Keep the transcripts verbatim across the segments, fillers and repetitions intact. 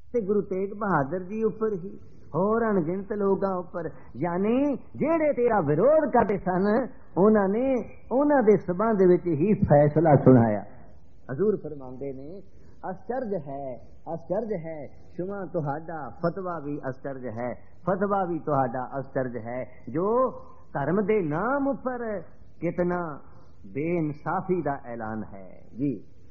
ते गुरु तेग बहादुर जी उपर ही होर अणगिनत लोगों उपर, यानी जेड़े तेरा विरोध करते सन उन्होंने उन्हां दे संबंध विच ही फैसला सुनाया। हजूर फरमांदे ने आश्चर्य है, आश्चर्य है शुमा तुहाडा फतवा भी आश्चर्य है, फतवा भी तुहाडा आश्चर्य है, जो धर्म दे नाम उपर कितना बेइंसाफी दा ऐलान है। जी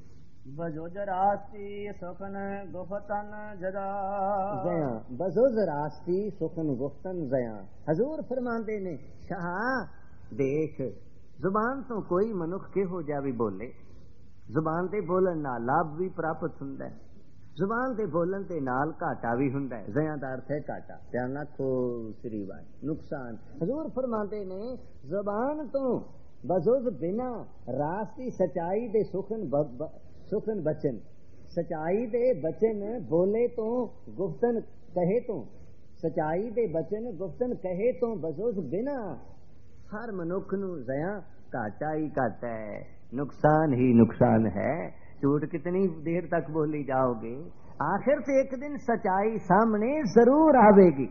बजोजरास्ती सुखन गुफ्तन जदा जया, बजोजरास्ती सुखन गुफ्तन जया। हजूर फरमांदे ने शाह देख, जुबान तो कोई मनुख किहो जा भी बोले, जुबान ते बोलन नाल लाभ भी प्राप्त हुंदा है, जुबान ते बोलन ते नाल घाटा भी हुंदा है। जया दा अर्थ है घाटा, ध्यान रखो श्री वाई, नुकसान। हजूर फरमांदे ने जुबान तो बजुज बिना रास्ती सच्चाई दे सुखन ब, ब, सुखन बचन, सच्चाई दे बचन बोले तो गुफ्तन कहे तो, सच्चाई दे बचन गुफ्तन कहे तो बजुज बिना हर मनुख नू जया घाटा ही घाटा है, नुकसान ही नुकसान है। झूठ कितनी देर तक बोली जाओगे, आखिर से एक दिन सच्चाई सामने जरूर आवेगी।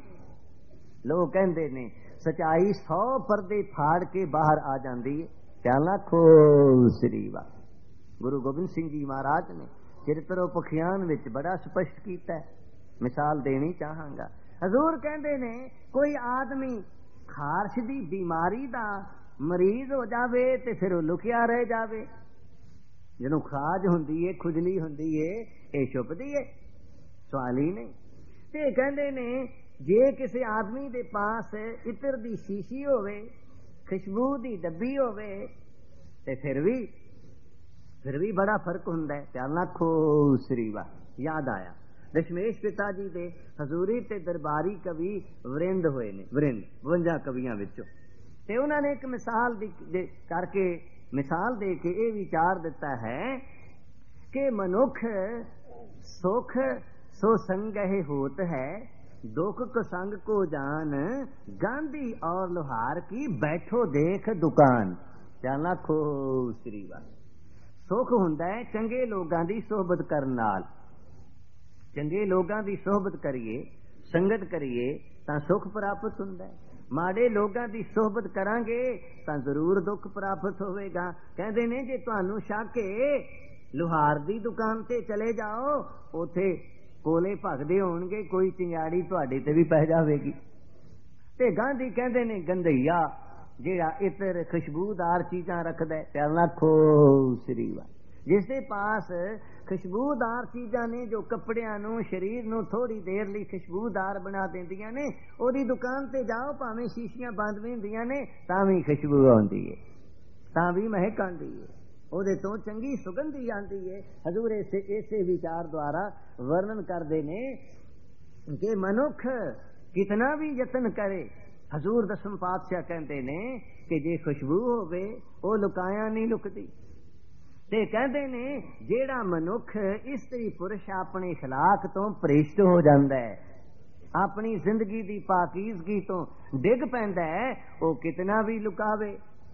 लोग कहते ने सच्चाई सौ पर्दे फाड़ के बाहर आ जाती है। ख्याल रखो श्री वाह। गुरु गोबिंद सिंह जी महाराज ने चरित्रोपख्यान विच बड़ा स्पष्ट किया है, मिसाल देनी चाहांगा। हजूर कहते ने कोई आदमी खारश दी बीमारी दा मरीज हो जावे ते फिर लुकिया रह जावे, जिन्हों खाज हुंदी है खुजली हुंदी है ये छुपदी है, सवाल ही नहीं। ते कहते ने जे किसी आदमी दे पास इत्र दी शीशी होवे, खुशबू दी डब्बी होवे, ते फिर भी फिर भी बड़ा फर्क हुंदा है। ध्यान रखो श्री वाह। याद आया दशमेश पिता जी दे हजूरी ते दरबारी कवि वरिंद होए ने, वरिंद बवंजा कवियां विचों, ते उन्होंने एक मिसाल दी दे करके मिसाल दे के ये विचार दिता है कि मनुख सुख सो संगहि होत है, दुख को संग को जान, गांधी और लोहार की बैठो देख दुकान। ध्यान रखो श्री वाह। सुख हुंदा है चंगे लोगां दी सोहबत करन नाल, चंगे लोगां दी सोहबत करिए संगत करिए तां सुख प्राप्त हुंदा है, माड़े लोगां दी सोहबत करांगे तां जरूर दुख प्राप्त होवेगा। कहंदे ने जे तुहानू शक है लोहार दी दुकान ते चले जाओ, उथे कोले भगदे होणगे, कोई चिंगाड़ी तुहाडे ते भी पै जावेगी। ते गांधी कहंदे ने गंधईया जेड़ा इतर खुशबूदार चीजां रखदा है, ध्यान रखो श्री वाह, जिसके पास खुशबूदार चीजां ने जो कपड़ियां नू शरीर नू थोड़ी देर लई खुशबूदार बना देंदियां ने, ओदी दुकान ते जाओ भावें शीशियां बंद भी हुंदियां ने तां भी खुशबू आउंदी है, तां भी महक आउंदी है, ओदे तो चंगी सुगंधी आंदी है। हजूर इसे इसे विचार द्वारा वर्णन करदे ने कि मनुख कितना भी यत्न करे, हजूर दसम पातशाह कहते ने कि जे खुशबू होवे वो लुकाया नहीं लुकती। ते कहते ने जेड़ा मनुख स्त्री पुरुष अपने इखलाक तो भ्रिष्ट हो जाता है, अपनी जिंदगी की पाकीज़गी तो डिग पैंदा है, वो कितना भी लुकावे,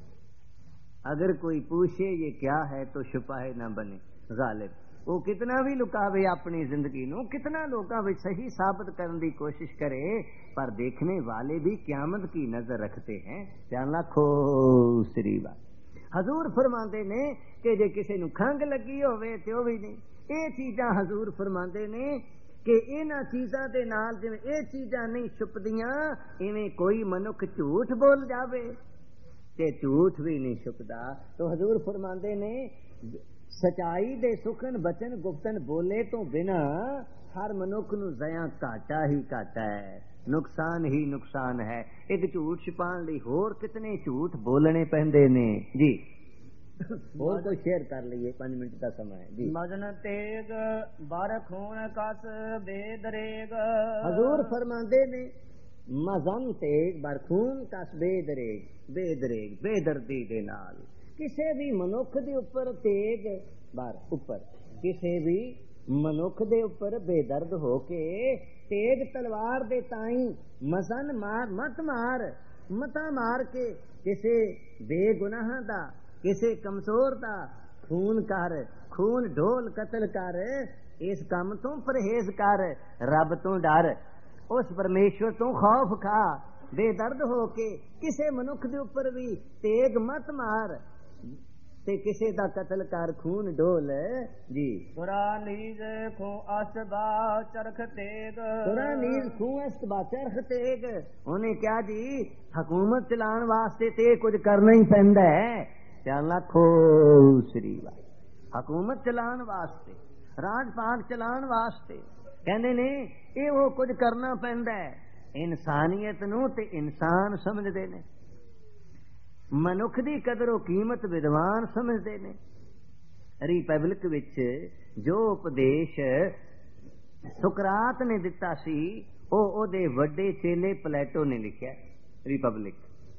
अगर कोई पूछे ये क्या है तो छुपाए ना बने गालिब, वो कितना भी लुकावे अपनी जिंदगी नू, कितना लोगों में सही साबित करने की कोशिश करे, पर देखने वाले भी क़यामत की नजर रखते हैं। ध्यान रखो श्री बात। हजूर फरमाते ने कि जे किसी नू खंघ लगी होवे ते ओ भी नहीं, ये चीजां हजूर फरमाते ने कि इन्हां चीजां दे नाल जिवें ये चीजां नहीं छुपदियां, इवें कोई मनुख झूठ बोल जावे ते झूठ भी नहीं छुपदा। तो हजूर फरमाते ने सच्चाई दे सुखन बचन गुप्तन बोले तो बिना हर मनुख नू जया घाटा ही घाटा है, नुकसान ही नुकसान है। एक झूठ छिपाने लई होर कितने झूठ बोलने पैंदे ने जी। और कोई शेयर कर लीजिए, पांच मिनट का समय है जी। मजन तेग बार खून कस बेदरेग, हजूर फरमाते ने मजन तेग बार खून कस बेदरेग, बेदरेग बेदर्दी दे नाल किसी भी मनुख दे उपर तेग बार उपर किसी भी मनुख दे उपर बेदर्द होके तेग तलवार दे ताई मसन मार मत मार मता मार के किसी बेगुनाह दा किसी कमजोर दा खून कर, खून ढोल कतल कर, इस काम तो परहेज कर, रब तो डर, उस परमेश्वर तो खौफ खा, बेदर्द हो के किसे मनुख दे उपर भी तेग मत मार, ते किसे दा कतल कर खून डोल जी। तुरा नीज खू असबा चरख तेग, तुरा नीज खू असबा चरख तेग। उन्हें क्या जी हुकूमत चलाने वास्ते ते कुछ करना ही पैंदा है। ध्यान रखो श्री वाह, हुकूमत चलाने वास्ते, राज पाठ चलाने वास्ते कहते ने ये वो कुछ करना पैंदा है। इंसानियत नूं ते इंसान समझते ने, मनुख दी कदरो कीमत विद्वान समझते ने। रिपब्लिक विच जो उपदेश सुकरात ने दिता सी ओ ओदे वड्डे चेले प्लेटो ने लिखिया। रिपब्लिक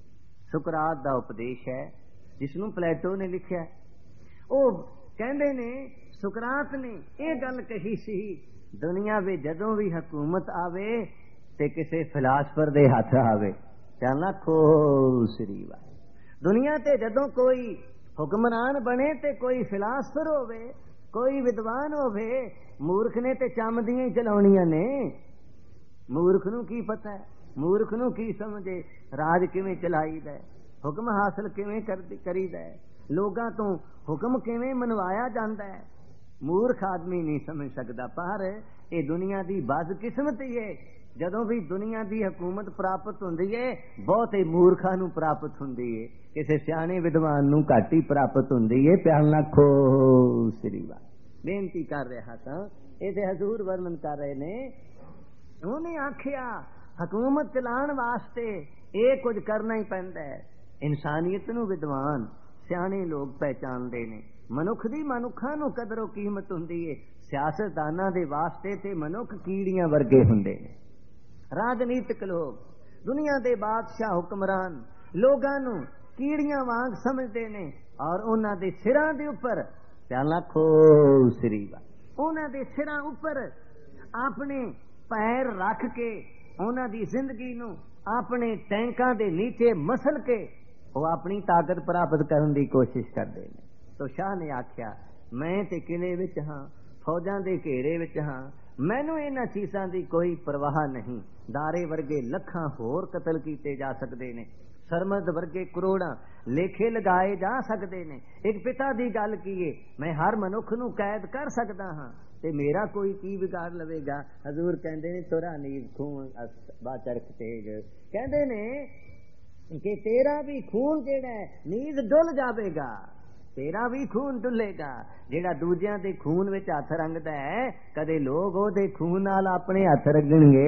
सुकरात दा उपदेश है जिसनों प्लेटो ने लिखिया। ओ कहंदे ने सुकरात ने ये गल कही सी, दुनिया में जदों भी हुकूमत आवे ते किसे फिलासफर दे हथ आवे। ध्यान रखो श्री वाह, दुनिया ते जदों कोई हुक्मरान बने ते कोई फिलासफर होवे, कोई विद्वान होवे, मूर्ख ने ते चमदियां ही चलाउणियां ने। मूर्ख नूं की पता है, मूर्ख नूं की समझे राज किवें चलाईदा है, हुक्म हासिल किवें करीदा है, लोगां तो हुक्म किवें मनवाया जांदा है। मूर्ख आदमी नहीं समझ सकदा। पर ये दुनिया दी बदकिस्मती है, जदों भी दुनिया दी हुकूमत प्राप्त हुंदी है बहुते मूर्खां नूं प्राप्त हुंदी है, किसी सियाणे विद्वान नूं घट ही प्राप्त हुंदी है। प्यार नाखो श्री वाह, बेनती कर रहा था इहदे हजूर वर्णन कर रहे ने। उन्हें आखिया हुकूमत चलाण वास्ते ये कुछ करना ही पैंदा है। इंसानियत नूं विद्वान सियाणे लोग पहचानदे ने, मनुख दी मनुखां नूं कदरों कीमत हुंदी है। सियासतदानां दे वास्ते ते मनुख कीड़ियां वर्गे हुंदे ने। राजनीतिक लोग, दुनिया दे बादशाह हुक्मरान लोगां नूं कीड़ियां वांग समझते ने और उन्हां दे सिरां दे उपर, ध्यान रखो श्री वाह, उन्हां दे सिरां उपर अपने पैर रख के उन्हां दी जिंदगी नूं अपने टैंकां दे नीचे मसल के वो अपनी ताकत प्राप्त करने की कोशिश करते हैं। तो शाह ने आख्या मैं ते किले विच हां, फौजां दे घेरे विच हां, मैनू इन्हां चीज़ां दी कोई परवाह नहीं। दारे वर्गे लखां होर कतल कीते जा सकते ने, सरमद वर्गे करोड़ां लेखे लगाए जा सकते ने। एक पिता दी गल कीए, मैं हर मनुख नूं कैद कर सकदा हां ते मेरा कोई की बिगाड़ लवेगा। हजूर कहंदे ने तुरा नीज खून बा चरख तेग, कहंदे ने कि तेरा भी खून जेड़ा है नीज डुल जावेगा, तेरा भी खून डुलेगा। जेड़ा दूजियां दे खून विच हथ रंगदा है, कदे लोग ओदे खून नाल अपने हथ रंगणगे।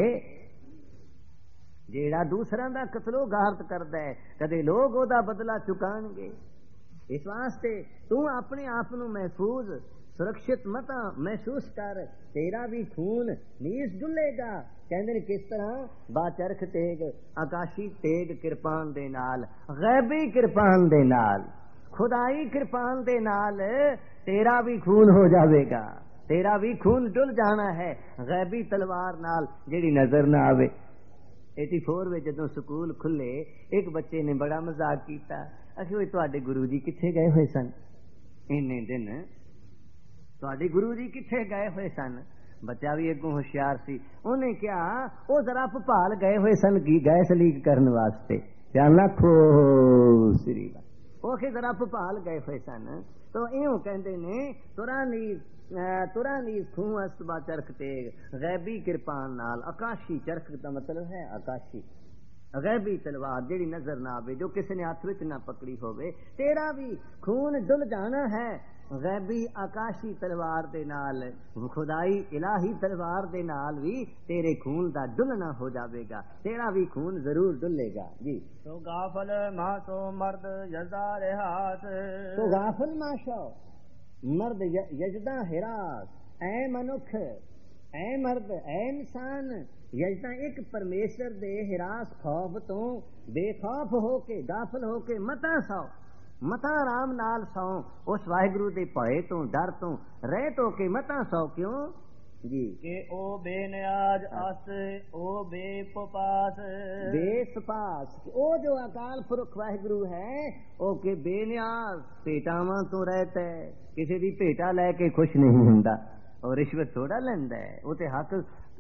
जेड़ा दूसरा दा कतलो गारत करदा है, कदे लोग ओदा बदला चुकाणगे। इस वास्ते तू अपने आप नूं महफूज सुरक्षित मत महसूस कर, तेरा भी खून नीस डुलेगा। कहंदे ने किस तरह, बा चरख तेग, आकाशी तेग किरपान दे नाल, गैबी किरपान दे नाल, खुदाई किरपान दे नाल तेरा भी खून हो जाएगा, तेरा भी खून डुल जाना है। गैबी तलवार नाल जेड़ी नजर ना आवे। एटी फोर में जदों स्कूल खुले, एक बच्चे ने बड़ा मजाक किया, अखी तुहाडे गुरु जी किथे गए हुए सन इन्ने दिन, तुहाडे गुरु जी किथे गए हुए सन। बच्चा भी अगों होशियार सी, उन्हें क्या वो जरा भोपाल गए हुए सन की गैस लीक करने वास्ते। ध्यान रखो श्री वो के जरा भोपाल गए हुए सन। तो इं कहते ने तुरा नीज तुरा नीज खूं असबा चरख तेग, गैबी किरपान नाल, आकाशी चरख का मतलब है आकाशी, गैबी तलवार जेड़ी नजर ना आवे, जो किसी ने हाथ विच ना पकड़ी होवे। तेरा भी खून डुल जाना है गैबी आकाशी तलवार दे नाल, खुदाई इलाही तलवार दे नाल भी तेरे खून दा डुलना हो जाएगा, तेरा भी खून जरूर डुलेगा जी। तो गाफल मासो मर्द यजदा रिहास, तो गाफल माशो मर्द यजदा हिरास। ऐ मनुख, ऐ मर्द, ऐ इंसान, यजदा एक परमेश्वर दे हिरास खौफ तो बेखौफ होके, गाफल होके मता सौ, मता आराम नाल सौ, उस वाहिगुरु दे भय तो डर तो रहत होके मता सौ। क्यों जी के ओ बेनियाज अस ओ बेपपास, बेसपास, ओ जो अकाल पुरख वाहिगुरु है ओ के बेनियाज भेटावां तो रहता है, किसी दी भेटा लैके खुश नहीं हुंदा। और रिश्वत थोड़ा लैंदा है, वो ते हक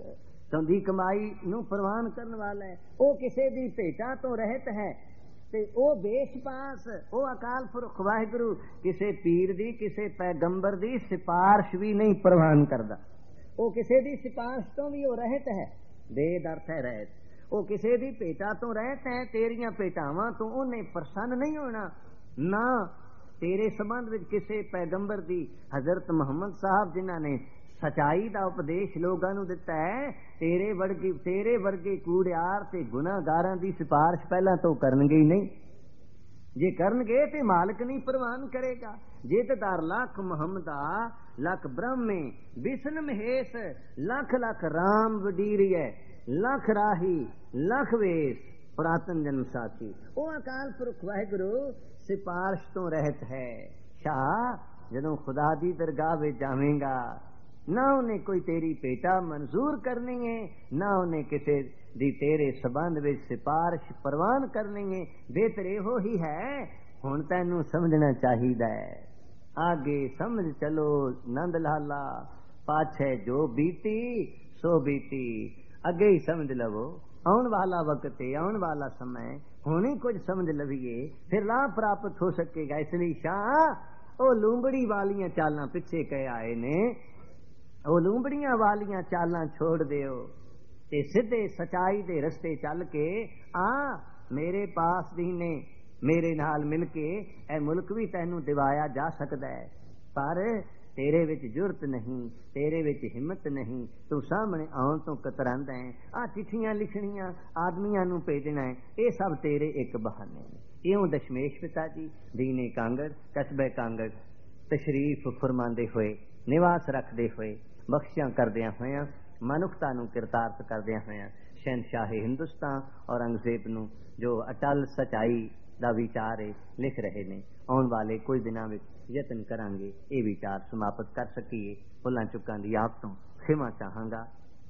ਦੀ ਕਮਾਈ ਨੂੰ ਪ੍ਰਵਾਨ ਕਰਨ ਵਾਲਾ ਹੈ। ਉਹ ਕਿਸੇ ਦੀ ਭੇਟਾ ਤੋਂ ਰਹਿਤ ਹੈ ਤੇ ਉਹ ਬੇਸ਼ਪਾਸ, ਉਹ ਅਕਾਲ ਪੁਰਖ ਵਾਹਿਗੁਰੂ ਕਿਸੇ ਪੀਰ ਦੀ, ਕਿਸੇ ਪੈਗੰਬਰ ਦੀ ਸਿਫਾਰਿਸ਼ ਵੀ ਨਹੀਂ ਪ੍ਰਵਾਨ ਕਰਦਾ। ਉਹ ਕਿਸੇ ਦੀ ਸਿਫਾਰਿਸ਼ ਤੋਂ ਵੀ ਉਹ ਰਹਿਤ ਹੈ। ਬੇਦ ਅਰਥ ਹੈ ਰਹਿਤ। ਉਹ ਕਿਸੇ ਦੀ ਭੇਟਾ ਤੋਂ ਰਹਿਤ ਹੈ। ਤੇਰੀਆਂ ਭੇਟਾਵਾਂ ਤੋਂ ਉਹਨੇ ਪ੍ਰਸੰਨ ਨਹੀਂ ਹੋਣਾ। ਨਾ ਤੇਰੇ ਸੰਬੰਧ ਵਿੱਚ ਕਿਸੇ ਪੈਗੰਬਰ ਦੀ, ਹਜ਼ਰਤ ਮੁਹੰਮਦ ਸਾਹਿਬ ਜਿਨ੍ਹਾਂ ਨੇ ਸਚਾਈ ਦਾ ਉਪਦੇਸ਼ ਲੋਕਾਂ ਨੂੰ ਦਿੱਤਾ ਹੈ, ਤੇਰੇ ਵਰਗੇ ਤੇਰੇ ਵਰਗੇ ਕੂੜਿਆਰ ਤੇ ਗੁਨਾਹਗਾਰਾਂ ਦੀ ਸਿਫਾਰਿਸ਼ ਪਹਿਲਾਂ ਤੋਂ ਕਰਨਗੇ ਹੀ ਨਹੀਂ। ਜੇ ਕਰਨਗੇ ਤੇ ਮਾਲਕ ਨਹੀਂ ਪ੍ਰਵਾਨ ਕਰੇਗਾ। ਜੇ ਤਦਾਰ ਲੱਖ ਮੁਹੰਮਦਾ ਲੱਖ ਬ੍ਰਹਮੇ ਵਿਸ਼ਨ ਮਹੇਸ਼, ਲੱਖ ਲੱਖ ਰਾਮ ਵਡੀਰੀਏ, ਲੱਖ ਰਾਹੀ ਲੱਖ ਵੇਸ ਪੁਰਾਤਨ ਜਨਮ ਸਾਥੀ। ਉਹ ਅਕਾਲ ਪੁਰਖ ਵਾਹਿਗੁਰੂ ਸਿਫਾਰਿਸ਼ ਤੋਂ ਰਹਿਤ ਹੈ। ਸ਼ਾਹ ਜਦੋਂ ਖੁਦਾ ਦੀ ਦਰਗਾਹ ਵਿੱਚ ਜਾਵੇਂਗਾ, ਨਾ ਉਹਨੇ ਕੋਈ ਤੇਰੀ ਭੇਟਾ ਮਨਜ਼ੂਰ ਕਰਨੀ ਹੈ, ਨਾ ਉਹਨੇ ਕਿਸੇ ਦੀ ਤੇਰੇ ਸੰਬੰਧ ਵਿੱਚ ਸਿਫਾਰਿਸ਼ ਪ੍ਰਵਾਨ ਕਰਨੀ ਹੈ। ਬਿਹਤਰ ਇਹੋ ਹੀ ਹੈ, ਹੁਣ ਤੈਨੂੰ ਸਮਝਣਾ ਚਾਹੀਦਾ ਹੈ। ਆਗੇ ਸਮਝ ਚਲੋ ਨੰਦ ਲਾਲਾ, ਪਾਛੇ ਜੋ ਬੀਤੀ ਸੋ ਬੀਤੀ। ਅੱਗੇ ਹੀ ਸਮਝ ਲਵੋ, ਆਉਣ ਵਾਲਾ ਵਕਤ ਹੈ, ਆਉਣ ਵਾਲਾ समय, ਹੁਣ ਹੀ ਕੁਝ ਸਮਝ ਲਵੀਏ, ਫਿਰ ਲਾਭ ਪ੍ਰਾਪਤ ਹੋ ਸਕੇਗਾ। ਇਸ ਲਈ ਸ਼ਾਹ ਉਹ ਲੂੰਬੜੀ ਵਾਲੀਆਂ ਚਾਲਾਂ ਪਿੱਛੇ ਕਹਿ ਆਏ ਨੇ, ਉਹ ਲੂੰਬੜੀਆਂ ਵਾਲੀਆਂ ਚਾਲਾਂ ਛੋੜ ਦਿਓ ਤੇ ਸਿੱਧੇ ਸਚਾਈ ਦੇ ਰਸਤੇ ਚੱਲ ਕੇ ਆ ਮੇਰੇ ਪਾਸ ਦੀ ਨੇ। ਮੇਰੇ ਨਾਲ ਮਿਲ ਕੇ ਇਹ ਮੁਲਕ ਵੀ ਤੈਨੂੰ ਦਿਵਾਇਆ ਜਾ ਸਕਦਾ ਹੈ, ਪਰ ਤੇਰੇ ਵਿੱਚ ਜੁਰਤ ਨਹੀਂ, ਤੇਰੇ ਵਿੱਚ ਹਿੰਮਤ ਨਹੀਂ। ਤੂੰ ਸਾਹਮਣੇ ਆਉਣ ਤੋਂ ਕਤਰਾਂਦਾ ਹੈ। ਆ ਚਿੱਠੀਆਂ ਲਿਖਣੀਆਂ, ਆਦਮੀਆਂ ਨੂੰ ਭੇਜਣਾ ਹੈ, ਇਹ ਸਭ ਤੇਰੇ ਇੱਕ ਬਹਾਨੇ ਨੇ। ਇਉਂ ਦਸ਼ਮੇਸ਼ ਪਿਤਾ ਜੀ ਦੀਨੇ ਕਾਂਗੜ, ਕਸਬੇ ਕਾਂਗੜ ਤਸ਼ਰੀਫ ਫਰਮਾਉਂਦੇ ਹੋਏ, ਨਿਵਾਸ ਰੱਖਦੇ ਹੋਏ, ਬਖਸ਼ਿਆਂ ਕਰਦਿਆਂ ਹੋਇਆਂ, ਮਨੁੱਖਤਾ ਨੂੰ ਕਿਰਤਾਰਥ ਕਰਦਿਆਂ ਹੋਇਆਂ, ਸ਼ਹਿਨਸ਼ਾਹੇ ਹਿੰਦੁਸਤਾਨ ਔਰੰਗਜ਼ੇਬ ਨੂੰ ਜੋ ਅਟਲ ਸਚਾਈ ਦਾ ਵਿਚਾਰ ਹੈ ਲਿਖ ਰਹੇ ਨੇ। ਆਉਣ ਵਾਲੇ ਕੁਝ ਦਿਨਾਂ ਵਿੱਚ ਯਤਨ ਕਰਾਂਗੇ ਇਹ ਵਿਚਾਰ ਸਮਾਪਤ ਕਰ ਸਕੀਏ। ਭੁੱਲਾਂ ਚੁੱਕਾਂ ਦੀ ਆਪ ਤੋਂ ਖਿਮਾ ਚਾਹਾਂਗਾ।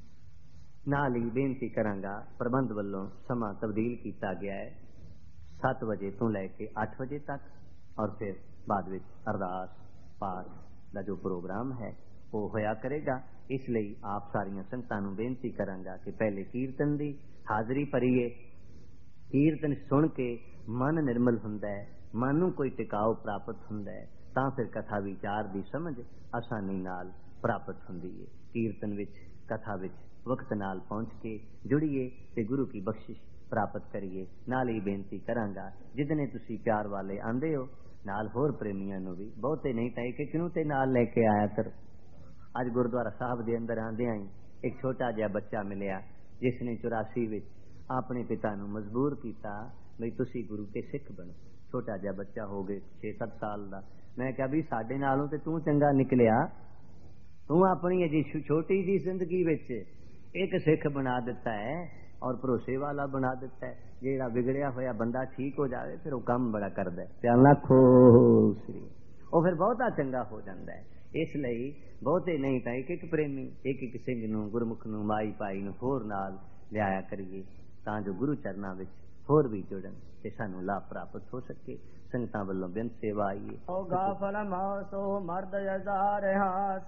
ਨਾਲ ਹੀ ਬੇਨਤੀ ਕਰਾਂਗਾ, ਪ੍ਰਬੰਧ ਵੱਲੋਂ ਸਮਾਂ ਤਬਦੀਲ ਕੀਤਾ ਗਿਆ ਹੈ ਸੱਤ ਵਜੇ ਤੋਂ ਲੈ ਕੇ ਅੱਠ ਵਜੇ ਤੱਕ, ਔਰ ਫਿਰ ਬਾਅਦ ਵਿੱਚ ਅਰਦਾਸ ਪਾਠ ਦਾ ਜੋ ਪ੍ਰੋਗਰਾਮ ਹੈ ਉਹ ਹੋਇਆ ਕਰੇਗਾ। ਇਸ ਲਈ ਆਪ ਸਾਰੀਆਂ ਸੰਗਤਾਂ ਨੂੰ ਬੇਨਤੀ ਕਰਾਂਗਾ ਕਿ ਪਹਿਲੇ ਕੀਰਤਨ ਦੀ ਹਾਜ਼ਰੀ ਭਰੀਏ। ਕੀਰਤਨ ਸੁਣ ਕੇ ਮਨ ਨਿਰਮਲ ਹੁੰਦਾ ਹੈ, ਮਨ ਨੂੰ ਕੋਈ ਟਿਕਾਓ ਪ੍ਰਾਪਤ ਹੁੰਦਾ ਹੈ, ਤਾਂ ਫਿਰ ਕਥਾ ਵਿਚਾਰ ਦੀ ਸਮਝ ਆਸਾਨੀ ਨਾਲ ਪ੍ਰਾਪਤ ਹੁੰਦੀ ਹੈ। ਕੀਰਤਨ ਵਿੱਚ, ਕਥਾ ਵਿੱਚ ਵਕਤ ਨਾਲ ਪਹੁੰਚ ਕੇ ਜੁੜੀਏ ਤੇ ਗੁਰੂ ਕੀ ਬਖਸ਼ਿਸ਼ ਪ੍ਰਾਪਤ ਕਰੀਏ। ਨਾਲ ਹੀ ਬੇਨਤੀ ਕਰਾਂਗਾ, ਜਿਤਨੇ ਤੁਸੀਂ ਪਿਆਰ ਵਾਲੇ ਆਂਦੇ ਹੋ, ਨਾਲ ਹੋਰ ਪ੍ਰੇਮੀਆਂ ਨੂੰ ਵੀ, ਬਹੁਤੇ ਨਹੀਂ ਤਾਂ ਇੱਕ ਇੱਕ ਨੂੰ ਤੇ ਨਾਲ ਲੈ ਕੇ ਆਇਆ ਕਰ। ਅੱਜ ਗੁਰਦੁਆਰਾ ਸਾਹਿਬ ਦੇ ਅੰਦਰ ਆਂਦਿਆਂ ਹੀ ਇੱਕ ਛੋਟਾ ਜਿਹਾ ਬੱਚਾ ਮਿਲਿਆ, ਜਿਸ ਨੇ ਚੁਰਾਸੀ ਵਿੱਚ ਆਪਣੇ ਪਿਤਾ ਨੂੰ ਮਜਬੂਰ ਕੀਤਾ ਬਈ ਤੁਸੀਂ ਗੁਰੂ ਕੇ ਸਿੱਖ ਬਣੋ। ਛੋਟਾ ਜਿਹਾ ਬੱਚਾ ਹੋ ਗਏ ਛੇ ਸੱਤ ਸਾਲ ਦਾ। ਮੈਂ ਕਿਹਾ ਵੀ ਸਾਡੇ ਨਾਲੋਂ ਤੇ ਤੂੰ ਚੰਗਾ ਨਿਕਲਿਆ, ਤੂੰ ਆਪਣੀ ਅਜੀ ਛੋਟੀ ਜੀ ਜ਼ਿੰਦਗੀ ਵਿੱਚ ਇੱਕ ਸਿੱਖ ਬਣਾ ਦਿੱਤਾ ਹੈ ਔਰ ਭਰੋਸੇ ਵਾਲਾ ਬਣਾ ਦਿੱਤਾ ਹੈ। ਜਿਹੜਾ ਵਿਗੜਿਆ ਹੋਇਆ ਬੰਦਾ ਠੀਕ ਹੋ ਜਾਵੇ ਫਿਰ ਉਹ ਕੰਮ ਬੜਾ ਕਰਦਾ ਹੈ, ਤੇ ਲੱਖੋ ਸ੍ਰੀ ਉਹ ਫਿਰ ਬਹੁਤਾ ਚੰਗਾ ਹੋ ਜਾਂਦਾ ਹੈ। ਇਸ ਲਈ ਬਹੁਤੇ ਨਹੀਂ ਤਾਂ ਇੱਕ ਇੱਕ ਪ੍ਰੇਮੀ, ਇੱਕ ਇੱਕ ਸਿੰਘ ਨੂੰ, ਗੁਰਮੁਖ ਨੂੰ, ਮਾਈ ਪਾਈ ਨੂੰ ਹੋਰ ਨਾਲ ਲਿਆਇਆ ਕਰੀਏ, ਤਾਂ ਜੋ ਗੁਰੂ ਚਰਨਾਂ ਵਿੱਚ ਹੋਰ ਵੀ ਜੁੜਨ ਤੇ ਸਾਨੂੰ ਲਾਭ ਪ੍ਰਾਪਤ ਹੋ ਸਕੇ। ਸੰਗਤਾਂ ਵੱਲੋਂ ਬੇਨਤ ਸੇਵਾ ਆਈਏ। ਓ ਗਾਫਲ ਮਾਸੋ ਮਰਦ ਯਜ਼ਾਰ ਹਾਸ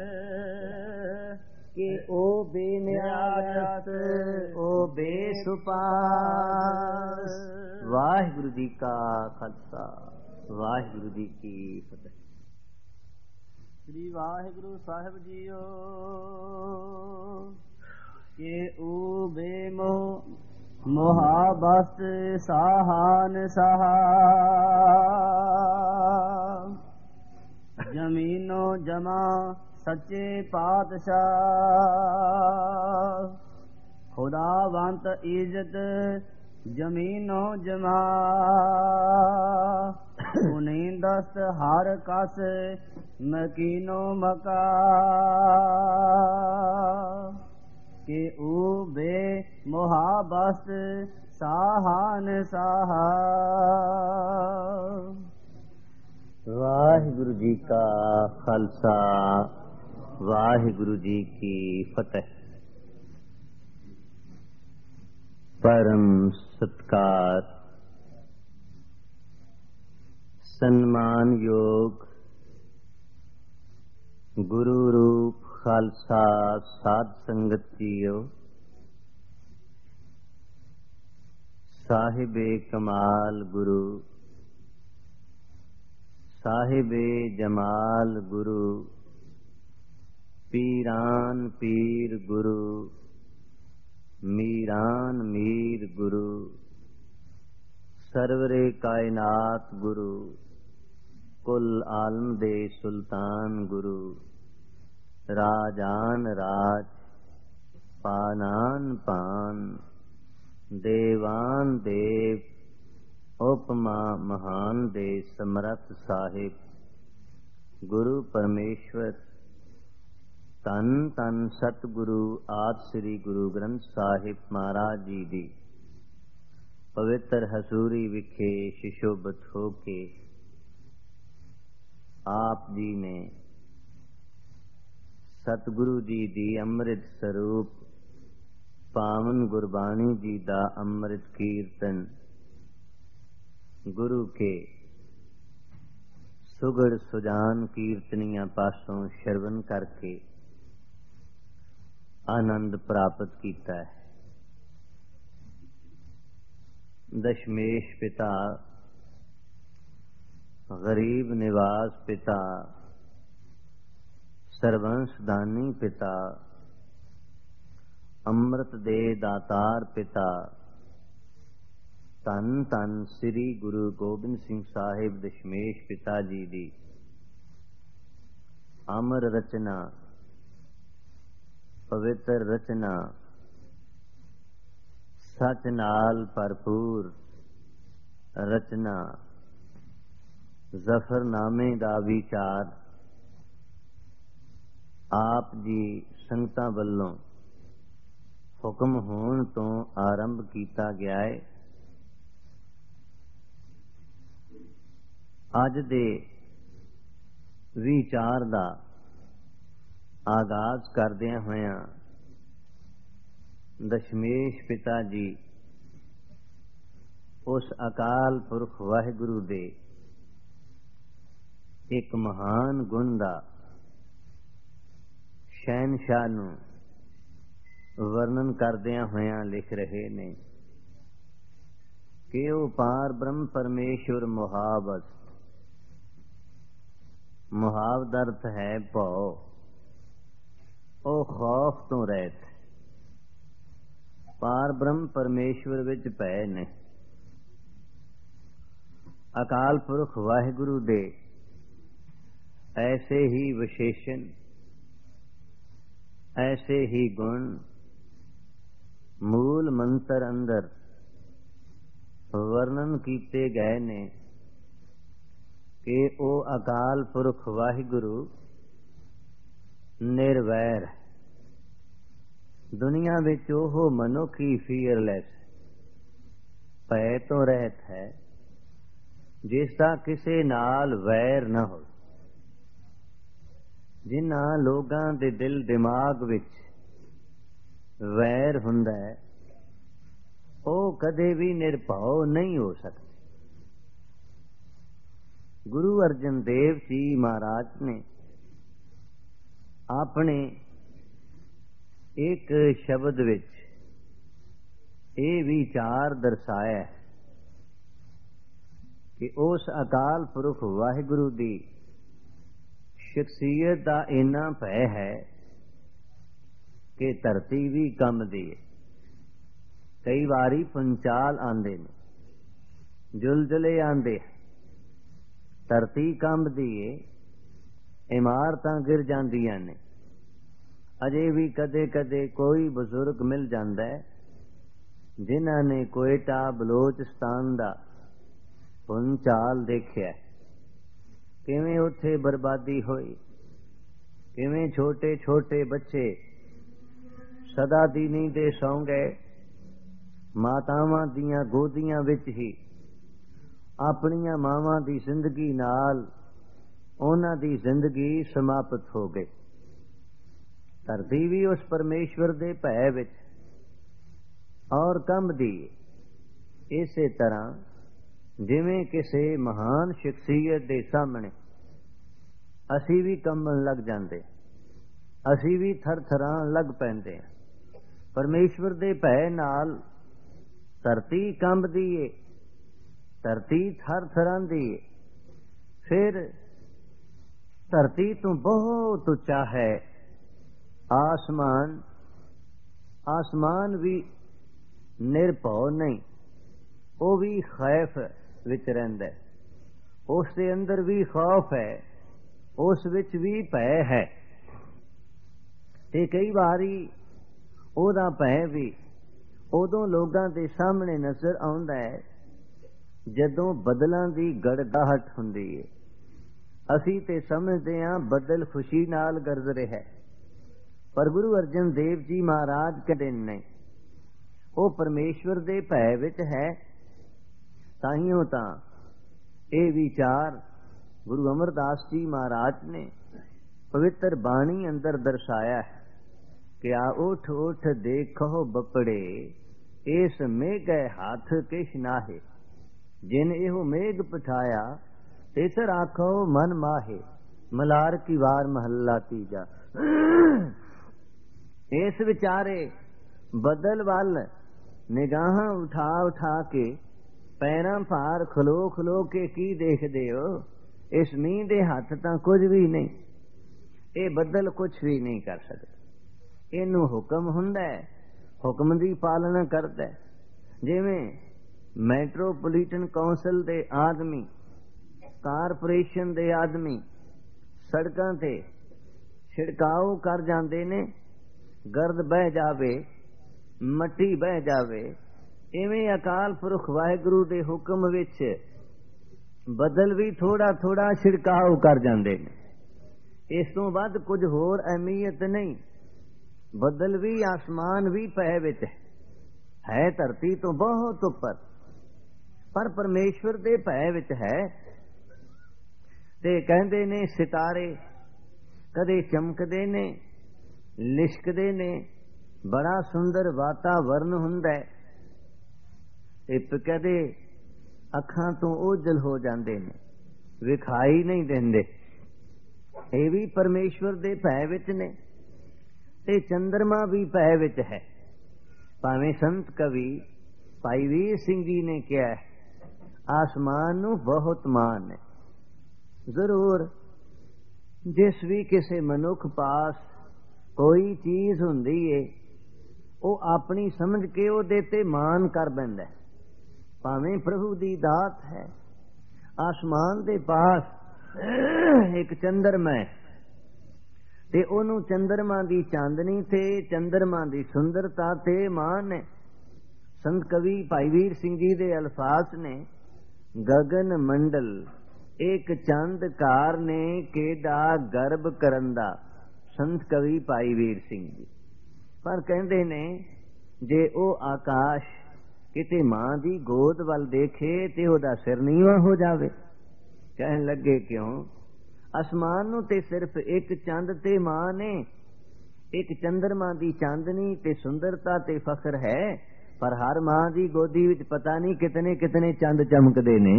ਕਿ ਉਹ ਬੇਨਿਆਸ, ਉਹ ਬੇਸੁਪਾਸ। ਵਾਹਿਗੁਰੂ ਜੀ ਕਾ ਖਾਲਸਾ, ਵਾਹਿਗੁਰੂ ਜੀ ਕੀ ਫਤਿਹ। ਸ੍ਰੀ ਵਾਹਿਗੁਰੂ ਸਾਹਿਬ ਜੀਓ। ਕਿ ਉਹ ਬੇਮੋ ਮੁਹਾਬਸ ਸਾਹਾਨ ਸਹਾ, ਜ਼ਮੀਨੋ ਜਮਾ ਸੱਚੇ ਪਾਤਸ਼ਾਹ। ਖੁਦਾਵੰਤ ਇੱਜ਼ਤ ਜ਼ਮੀਨੋ ਜਮਾ, ਉਨੀਂਦਸਤ ਹਰ ਕਸ ਮਕੀਨੋ ਮਕਾ। ਕਿ ਉਹ ਬੇ ਮੁਹਾਬਸ ਸਾਹਾਨ ਸਾਹਾ। ਵਾਹਿਗੁਰੂ ਜੀ ਕਾ ਖਾਲਸਾ, ਵਾਹਿਗੁਰੂ ਜੀ ਕੀ ਫਤਿਹ। ਪਰਮ ਸਤਕਾਰ ਸਨਮਾਨਯੋਗ ਗੁਰੂ ਰੂਪ ਖਾਲਸਾ ਸਾਧ ਸੰਗਤ ਜੀਓ। ਸਾਹਿਬੇ ਕਮਾਲ ਗੁਰੂ, ਸਾਹਿਬੇ ਜਮਾਲ ਗੁਰੂ, ਪੀਰਾਨ ਪੀਰ ਗੁਰੂ, ਮੀਰਾਨ ਮੀਰ ਗੁਰੂ, ਸਰਵਰੇ ਕਾਇਨਾਤ ਗੁਰੂ, ਕੁਲ ਆਲਮ ਦੇ ਸੁਲਤਾਨ ਗੁਰੂ, ਰਾਜਾਨ ਰਾਜ, ਪਾਨਾਨ ਪਾਨ, ਦੇਵਾਨ ਦੇਵ, ਉਪਮਾ ਮਹਾਨ ਦੇ ਸਮਰੱਥ ਸਾਹਿਬ ਗੁਰੂ ਪਰਮੇਸ਼ਵਰ, ਧੰਨ ਧੰਨ ਸਤਿਗੁਰੂ ਆਦਿ ਸ੍ਰੀ ਗੁਰੂ ਗ੍ਰੰਥ ਸਾਹਿਬ ਮਹਾਰਾਜ ਜੀ ਦੀ ਪਵਿੱਤਰ ਹਜ਼ੂਰੀ ਵਿਖੇ ਸ਼ਿਸ਼ੋਭਤ ਹੋ ਕੇ ਆਪ ਜੀ ਨੇ ਸਤਿਗੁਰੂ ਜੀ ਦੀ ਅੰਮ੍ਰਿਤ ਸਰੂਪ ਪਾਵਨ ਗੁਰਬਾਣੀ ਜੀ ਦਾ ਅੰਮ੍ਰਿਤ ਕੀਰਤਨ ਗੁਰੂ ਕੇ ਸੁਗੜ ਸੁਜਾਨ ਕੀਰਤਨੀਆਂ ਪਾਸੋਂ ਸ਼ਰਵਨ ਕਰਕੇ ਆਨੰਦ ਪ੍ਰਾਪਤ ਕੀਤਾ ਹੈ। ਦਸ਼ਮੇਸ਼ ਪਿਤਾ, ਗਰੀਬ ਨਿਵਾਸ ਪਿਤਾ, ਸਰਵੰਸ ਦਾਨੀ ਪਿਤਾ, ਅੰਮ੍ਰਿਤ ਦੇ ਦਾਤਾਰ ਪਿਤਾ, ਧੰਨ ਧੰਨ ਸ੍ਰੀ ਗੁਰੂ ਗੋਬਿੰਦ ਸਿੰਘ ਸਾਹਿਬ ਦਸ਼ਮੇਸ਼ ਪਿਤਾ ਜੀ ਦੀ ਅਮਰ ਰਚਨਾ, ਪਵਿੱਤਰ ਰਚਨਾ, ਸੱਚ ਨਾਲ ਭਰਪੂਰ ਰਚਨਾ, ਜ਼ਫਰਨਾਮੇ ਦਾ ਵਿਚਾਰ ਆਪ ਜੀ ਸੰਗਤਾਂ ਵੱਲੋਂ ਹੁਕਮ ਹੋਣ ਤੋਂ ਆਰੰਭ ਕੀਤਾ ਗਿਆ ਹੈ। ਅੱਜ ਦੇ ਵਿਚਾਰ ਦਾ ਆਗਾਜ਼ ਕਰਦਿਆਂ ਹੋਇਆਂ ਦਸ਼ਮੇਸ਼ ਪਿਤਾ ਜੀ ਉਸ ਅਕਾਲ ਪੁਰਖ ਵਾਹਿਗੁਰੂ ਦੇ ਇੱਕ ਮਹਾਨ ਗੁਣ ਦਾ ਸ਼ਹਿਨਸ਼ਾਹ ਨੂੰ ਵਰਣਨ ਕਰਦਿਆਂ ਹੋਇਆਂ ਲਿਖ ਰਹੇ ਨੇ ਕਿ ਉਹ ਪਾਰ ਬ੍ਰਹਮ ਪਰਮੇਸ਼ਵਰ ਮੁਹਾਵਤ, ਮੁਹਾਵ ਦਾ ਅਰਥ ਹੈ ਭਉ, ਉਹ ਖੌਫ ਤੋਂ ਰਹਿਤ, ਪਾਰ ਬ੍ਰਹਮ ਪਰਮੇਸ਼ਵਰ ਵਿੱਚ ਭੈ ਨੇ। ਅਕਾਲ ਪੁਰਖ ਵਾਹਿਗੁਰੂ ਦੇ ਐਸੇ ਹੀ ਵਿਸ਼ੇਸ਼ਣ, ਐਸੇ ਹੀ ਗੁਣ ਮੂਲ ਮੰਤਰ ਅੰਦਰ ਵਰਣਨ ਕੀਤੇ ਗਏ ਨੇ ਕਿ ਉਹ ਅਕਾਲ ਪੁਰਖ ਵਾਹਿਗੁਰੂ ਨਿਰਵੈਰ, ਦੁਨੀਆ ਵਿੱਚ ਉਹ ਮਨੁੱਖ ਹੀ ਫੀਅਰਲੈਸ, ਭੈ ਤੋਂ ਰਹਿਤ ਹੈ, ਜਿਸ ਦਾ ਕਿਸੇ ਨਾਲ ਵੈਰ ਨਾ ਹੋਵੇ। ਜਿਨ੍ਹਾਂ ਲੋਕਾਂ ਦੇ ਦਿਲ ਦਿਮਾਗ ਵਿੱਚ ਵੈਰ ਹੁੰਦਾ ਹੈ ਉਹ ਕਦੇ ਵੀ ਨਿਰਭਉ ਨਹੀਂ ਹੋ ਸਕਦੇ। ਗੁਰੂ ਅਰਜਨ ਦੇਵ ਜੀ ਮਹਾਰਾਜ ਨੇ ਆਪਣੇ ਇੱਕ ਸ਼ਬਦ ਵਿੱਚ ਇਹ ਵਿਚਾਰ ਦਰਸਾਇਆ ਕਿ ਉਸ ਅਕਾਲ ਪੁਰਖ ਵਾਹਿਗੁਰੂ ਦੀ ਸ਼ਖਸੀਅਤ ਦਾ ਇੰਨਾ ਭੈ ਹੈ ਕਿ ਧਰਤੀ ਵੀ ਕੰਬਦੀ ਹੈ। ਕਈ ਵਾਰੀ ਪੰਚਾਲ ਆਉਂਦੇ ਨੇ, ਜੁਲਜਲੇ ਆਉਂਦੇ, ਧਰਤੀ ਕੰਬਦੀ ਹੈ, ਇਮਾਰਤਾਂ ਗਿਰ ਜਾਂਦੀਆਂ ਨੇ। ਅਜੇ ਵੀ ਕਦੇ ਕਦੇ ਕੋਈ ਬਜ਼ੁਰਗ ਮਿਲ ਜਾਂਦਾ ਹੈ ਜਿਨ੍ਹਾਂ ਨੇ ਕੋਇਟਾ ਬਲੋਚਿਸਤਾਨ ਦਾ ਪੰਚਾਲ ਦੇਖਿਆ, ਕਿਵੇਂ ਉੱਥੇ ਬਰਬਾਦੀ ਹੋਈ, ਕਿਵੇਂ ਛੋਟੇ ਛੋਟੇ ਬੱਚੇ ਸਦਾ ਦੀ ਨੀਂਦ ਦੇ ਸੌਂ ਗਏ, ਮਾਤਾਵਾਂ ਦੀਆਂ ਗੋਦੀਆਂ ਵਿੱਚ ਹੀ ਆਪਣੀਆਂ ਮਾਵਾਂ ਦੀ ਜ਼ਿੰਦਗੀ ਨਾਲ ਉਹਨਾਂ ਦੀ ਜ਼ਿੰਦਗੀ ਸਮਾਪਤ ਹੋ ਗਈ। ਧਰਤੀ ਵੀ ਉਸ ਪਰਮੇਸ਼ਵਰ ਦੇ ਭੈ ਵਿੱਚ ਔਰ ਕੰਬਦੀ। ਇਸੇ ਤਰ੍ਹਾਂ ਜਿਵੇਂ ਕਿਸੇ ਮਹਾਨ ਸ਼ਖਸੀਅਤ ਦੇ ਸਾਹਮਣੇ ਅਸੀਂ ਵੀ ਕੰਬਣ ਲੱਗ ਜਾਂਦੇ, ਅਸੀਂ ਵੀ ਥਰ ਥਰਾਂ ਲੱਗ ਪੈਂਦੇ ਹਾਂ। ਪਰਮੇਸ਼ਵਰ ਦੇ ਭੈ ਨਾਲ ਧਰਤੀ ਕੰਬਦੀ ਏ, ਧਰਤੀ ਥਰ ਥਰਾਂਦੀ ਏ। ਫਿਰ ਧਰਤੀ ਤੋਂ ਬਹੁਤ ਉੱਚਾ ਹੈ ਆਸਮਾਨ। ਆਸਮਾਨ ਵੀ ਨਿਰਭਉ ਨਹੀਂ, ਉਹ ਵੀ ਖੈਫ ਵਿੱਚ ਰਹਿੰਦਾ। ਉਸ ਦੇ ਅੰਦਰ ਵੀ ਖੌਫ ਹੈ, ਉਸ ਵਿੱਚ ਵੀ ਭੈ ਹੈ। ਤੇ ਕਈ ਵਾਰੀ ਉਹਦਾ ਭੈ ਵੀ ਉਦੋਂ ਲੋਕਾਂ ਦੇ ਸਾਹਮਣੇ ਨਜ਼ਰ ਆਉਂਦਾ ਹੈ ਜਦੋਂ ਬੱਦਲਾਂ ਦੀ ਗੜਗਾਹਟ ਹੁੰਦੀ ਹੈ। ਅਸੀਂ ਤੇ ਸਮਝਦੇ ਹਾਂ ਬੱਦਲ ਖੁਸ਼ੀ ਨਾਲ ਗਰਜ ਰਿਹਾ, ਪਰ ਗੁਰੂ ਅਰਜਨ ਦੇਵ ਜੀ ਮਹਾਰਾਜ ਕਹਿੰਦੇ ਨੇ ਉਹ ਪਰਮੇਸ਼ਵਰ ਦੇ ਭੈ ਵਿੱਚ ਹੈ। ਤਾਹੀਓਂ ਤਾਂ ਇਹ ਵਿਚਾਰ ਗੁਰੂ ਅਮਰਦਾਸ ਜੀ ਮਹਾਰਾਜ ਨੇ ਪਵਿੱਤਰ ਬਾਣੀ ਅੰਦਰ ਦਰਸਾਇਆ ਹੈ ਕਿ ਆ ਉਠ ਉਠ ਦੇਖੋ ਬਪੜੇ, ਇਸ ਮੇਘੈ ਹੱਥ ਕਿਛ ਨਾਹੇ। ਜਿਨ ਇਹੋ ਮੇਘ ਪਠਾਇਆ ਤੇਸਰ ਆਖੋ ਮਨ ਮਾਹੇ। ਮਲਾਰ ਕੀ ਵਾਰ ਮਹੱਲਾ ਤੀਜਾ। ਇਸ ਵਿਚਾਰੇ ਬਦਲ ਵੱਲ ਨਿਗਾਹਾਂ ਉਠਾ ਉਠਾ ਕੇ ਪੈਰਾਂ ਭਾਰ ਖਲੋ ਖਲੋ ਕੇ ਕੀ ਦੇਖਦੇ ਹੋ? ਇਸ ਮੀਂਹ ਦੇ ਹੱਥ ਤਾਂ ਕੁਝ ਵੀ ਨਹੀਂ, ਇਹ ਬੱਦਲ ਕੁਝ ਵੀ ਨਹੀਂ ਕਰ ਸਕਦੇ। ਇਹਨੂੰ ਹੁਕਮ ਹੁੰਦਾ ਹੈ, ਹੁਕਮ ਦੀ ਪਾਲਣਾ ਕਰਦਾ। ਜਿਵੇਂ ਮੈਟਰੋਪੋਲੀਟਨ ਕੌਂਸਲ ਦੇ ਆਦਮੀ, ਕਾਰਪੋਰੇਸ਼ਨ ਦੇ ਆਦਮੀ ਸੜਕਾਂ ਤੇ ਛਿੜਕਾਓ ਕਰ ਜਾਂਦੇ ਨੇ, ਗਰਦ ਬਹਿ ਜਾਵੇ, ਮੱਟੀ ਬਹਿ ਜਾਵੇ, ਇਵੇਂ ਅਕਾਲ ਪੁਰਖ ਵਾਹਿਗੁਰੂ ਦੇ ਹੁਕਮ ਵਿੱਚ ਬਦਲ ਵੀ ਥੋੜਾ ਥੋੜਾ ਛਿੜਕਾਓ ਕਰ ਜਾਂਦੇ ਨੇ। ਇਸ ਤੋਂ ਵੱਧ ਕੁਝ ਹੋਰ ਅਹਿਮੀਅਤ ਨਹੀਂ। ਬੱਦਲ ਵੀ ਆਸਮਾਨ ਵੀ ਭੈ ਵਿੱਚ ਹੈ, ਧਰਤੀ ਤੋਂ ਬਹੁਤ ਉੱਪਰ, ਪਰ ਪਰਮੇਸ਼ਵਰ ਦੇ ਭੈ ਵਿੱਚ ਹੈ। ਤੇ ਕਹਿੰਦੇ ਨੇ ਸਿਤਾਰੇ ਕਦੇ ਚਮਕਦੇ ਨੇ, ਲਿਸ਼ਕਦੇ ਨੇ, ਬੜਾ ਸੁੰਦਰ ਵਾਤਾਵਰਨ ਹੁੰਦਾ ਹੈ, ਤੇ ਕਦੇ ਅੱਖਾਂ ਤੋਂ ਓਝਲ ਹੋ ਜਾਂਦੇ ਨੇ, ਵਿਖਾਈ ਨਹੀਂ ਦਿੰਦੇ। ਇਹ ਵੀ ਪਰਮੇਸ਼ਵਰ ਦੇ ਭੈ ਵਿੱਚ ਨੇ। ਤੇ ਚੰਦਰਮਾ ਵੀ ਭੈ ਵਿੱਚ ਹੈ। ਭਾਵੇਂ ਸੰਤ ਕਵੀ ਭਾਈ ਵੀਰ ਸਿੰਘ ਜੀ ਨੇ ਕਿਹਾ ਆਸਮਾਨ ਨੂੰ ਬਹੁਤ ਮਾਣ ਹੈ। ਜ਼ਰੂਰ ਜਿਸ ਵੀ ਕਿਸੇ ਮਨੁੱਖ ਪਾਸ ਕੋਈ ਚੀਜ਼ ਹੁੰਦੀ ਏ, ਉਹ ਆਪਣੀ ਸਮਝ ਕੇ ਉਹਦੇ ਤੇ ਮਾਣ ਕਰ ਬੈਂਦਾ। ਭਾਵੇਂ ਪ੍ਰਭੂ ਦੀ ਦਾਤ ਹੈ। ਆਸਮਾਨ ਦੇ ਪਾਸ ਇੱਕ ਚੰਦਰਮਾ ਹੈ ਤੇ ਉਹਨੂੰ ਚੰਦਰਮਾ ਦੀ ਚਾਂਦਨੀ ਤੇ ਚੰਦਰਮਾ ਦੀ ਸੁੰਦਰਤਾ ਤੇ ਮਾਣ ਹੈ। ਸੰਤ ਕਵੀ ਭਾਈ ਵੀਰ ਸਿੰਘ ਜੀ ਦੇ ਅਲਫਾਜ਼ ਨੇ, ਗਗਨ ਮੰਡਲ ਇੱਕ ਚੰਦ ਕਾਰ ਨੇ ਕਿਹਦਾ ਗਰਭ ਕਰਨ ਦਾ। ਸੰਤ ਕਵੀ ਭਾਈ ਵੀਰ ਸਿੰਘ ਜੀ। ਪਰ ਕਹਿੰਦੇ ਨੇ ਜੇ ਉਹ ਆਕਾਸ਼ ਕਿਤੇ ਮਾਂ ਦੀ ਗੋਦ ਵੱਲ ਦੇਖੇ ਤੇ ਉਹਦਾ ਸਿਰ ਨੀਵਾਂ ਹੋ ਜਾਵੇ। ਕਹਿਣ ਲੱਗੇ ਕਿਉਂ? ਅਸਮਾਨ ਨੂੰ ਤੇ ਸਿਰਫ ਇੱਕ ਚੰਦ ਤੇ ਮਾਂ ਨੇ, ਇੱਕ ਚੰਦਰਮਾ ਦੀ ਚਾਂਦਨੀ ਤੇ ਸੁੰਦਰਤਾ ਤੇ ਫਖਰ ਹੈ, ਪਰ ਹਰ ਮਾਂ ਦੀ ਗੋਦੀ ਵਿੱਚ ਪਤਾ ਨਹੀਂ ਕਿਤਨੇ ਕਿਤਨੇ ਚੰਦ ਚਮਕਦੇ ਨੇ।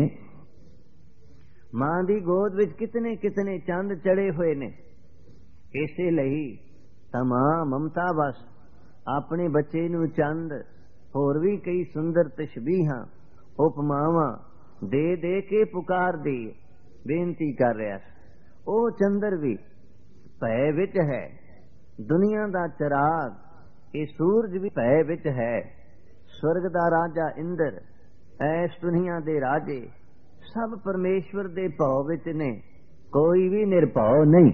ਮਾਂ ਦੀ ਗੋਦ ਵਿੱਚ ਕਿਤਨੇ ਕਿਤਨੇ ਚੰਦ ਚੜੇ ਹੋਏ ਨੇ। ਇਸੇ ਲਈ ਤਾਂ ਮਾਂ ਮਮਤਾ ਬਸ ਆਪਣੇ ਬੱਚੇ ਨੂੰ ਚੰਦ, ਹੋਰ ਵੀ ਕਈ ਸੁੰਦਰ ਤਸ਼ਬੀਹਾਂ, ਉਪਮਾਵਾਂ ਦੇ ਦੇ ਕੇ ਪੁਕਾਰਦੀ, ਬੇਨਤੀ ਕਰ ਰਿਹਾ। ਉਹ ਚੰਦਰ ਵੀ ਭੈ ਵਿੱਚ ਹੈ। ਦੁਨੀਆ ਦਾ ਚਿਰਾਗ ਇਹ ਸੂਰਜ ਵੀ ਭੈ ਵਿੱਚ ਹੈ। ਸਵਰਗ ਦਾ ਰਾਜਾ ਇੰਦਰ, ਐਸ ਦੁਨੀਆ ਦੇ ਰਾਜੇ ਸਭ ਪਰਮੇਸ਼ਵਰ ਦੇ ਭਉ ਵਿੱਚ ਨੇ, ਕੋਈ ਵੀ ਨਿਰਭਉ ਨਹੀਂ।